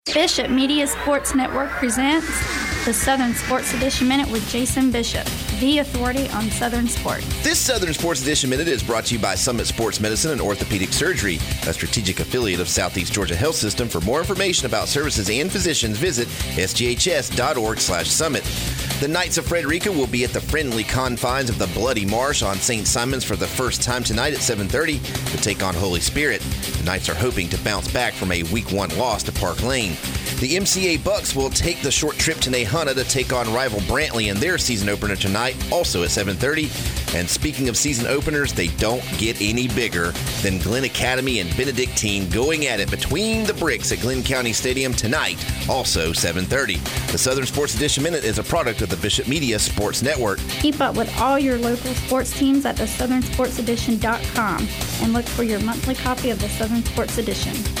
Bishop Media Sports Network presents the Southern Sports Edition Minute with Jason Bishop, the authority on Southern sports. This Southern Sports Edition Minute is brought to you by Summit Sports Medicine and Orthopedic Surgery, a strategic affiliate of Southeast Georgia Health System. For more information about services and physicians, visit sghs.org/summit. The Knights of Frederica will be at the friendly confines of the Bloody Marsh on St. Simon's for the first time tonight at 7:30 to take on Holy Spirit. The Knights are hoping to bounce back from a Week 1 loss to Park Lane. The MCA Bucks will take the short trip to Nahunta to take on rival Brantley in their season opener tonight, also at 7:30. And speaking of season openers, they don't get any bigger than Glenn Academy and Benedictine going at it between the bricks at Glenn County Stadium tonight, also 7:30. The Southern Sports Edition Minute is a product of the Bishop Media Sports Network. Keep up with all your local sports teams at thesouthernsportsedition.com and look for your monthly copy of the Southern Sports Edition.